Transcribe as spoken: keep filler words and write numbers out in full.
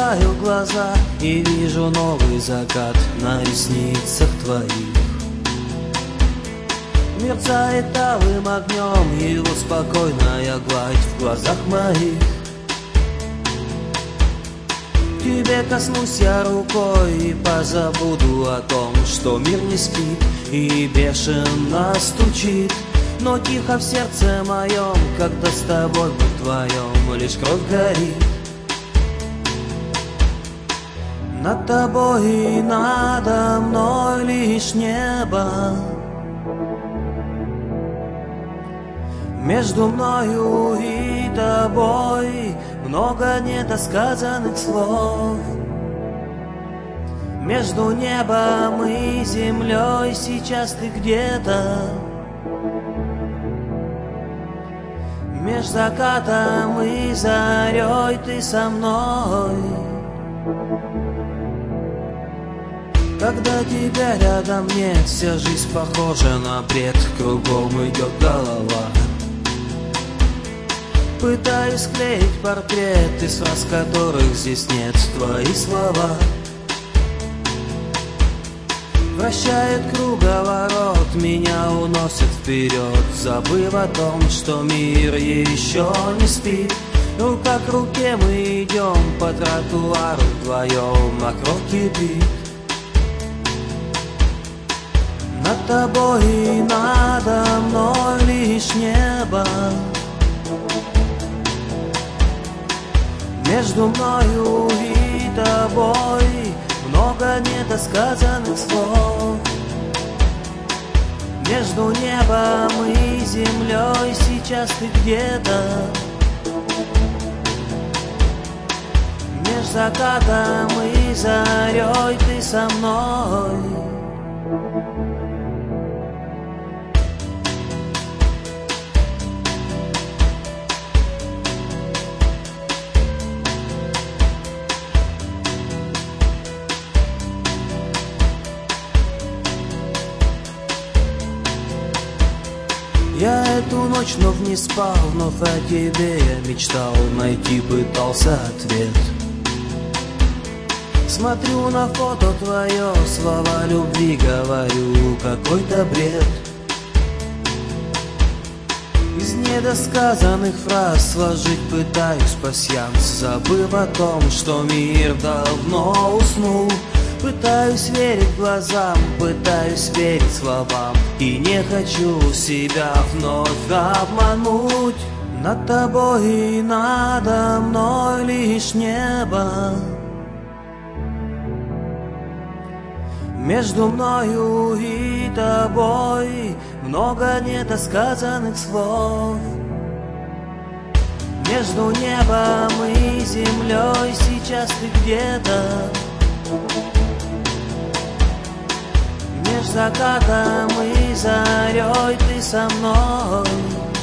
Закрываю глаза и вижу новый закат на ресницах твоих. Мерцает алым огнем его спокойная гладь в глазах моих. Тебе коснусь я рукой и позабуду о том, что мир не спит и бешено стучит. Но тихо в сердце моем, когда с тобой вдвоем лишь кровь горит. Над тобой и надо мной лишь небо. Между мною и тобой много недосказанных слов. Между небом и землей сейчас ты где-то. Меж закатом и зарей ты со мной. Когда тебя рядом нет, вся жизнь похожа на бред. Кругом идет голова. Пытаюсь склеить портрет, из фраз которых здесь нет, твои слова. Вращает круговорот, меня уносит вперед, забыв о том, что мир еще не спит. Рука к руке мы идем по тротуару вдвоем, а кровь кипит. Над тобой и надо мной лишь небо. Между мною и тобой много недосказанных слов. Между небом и землей сейчас ты где-то. Меж закатом и зарей ты со мной. Я эту ночь вновь не спал, вновь о тебе я мечтал, найти пытался ответ. Смотрю на фото твое, слова любви говорю, какой-то бред. Из недосказанных фраз сложить пытаюсь пасьянс, забыв о том, что мир давно уснул. Пытаюсь верить глазам, пытаюсь верить словам, и не хочу себя вновь обмануть. Над тобой и надо мной лишь небо. Между мною и тобой много недосказанных слов. Между небом и землей сейчас ты где-то. Меж закатом и зарей ты со мной.